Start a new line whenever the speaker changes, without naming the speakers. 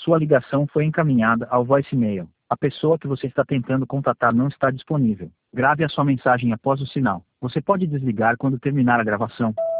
Sua ligação foi encaminhada ao voicemail. A pessoa que você está tentando contatar não está disponível. Grave a sua mensagem após o sinal. Você pode desligar quando terminar a gravação.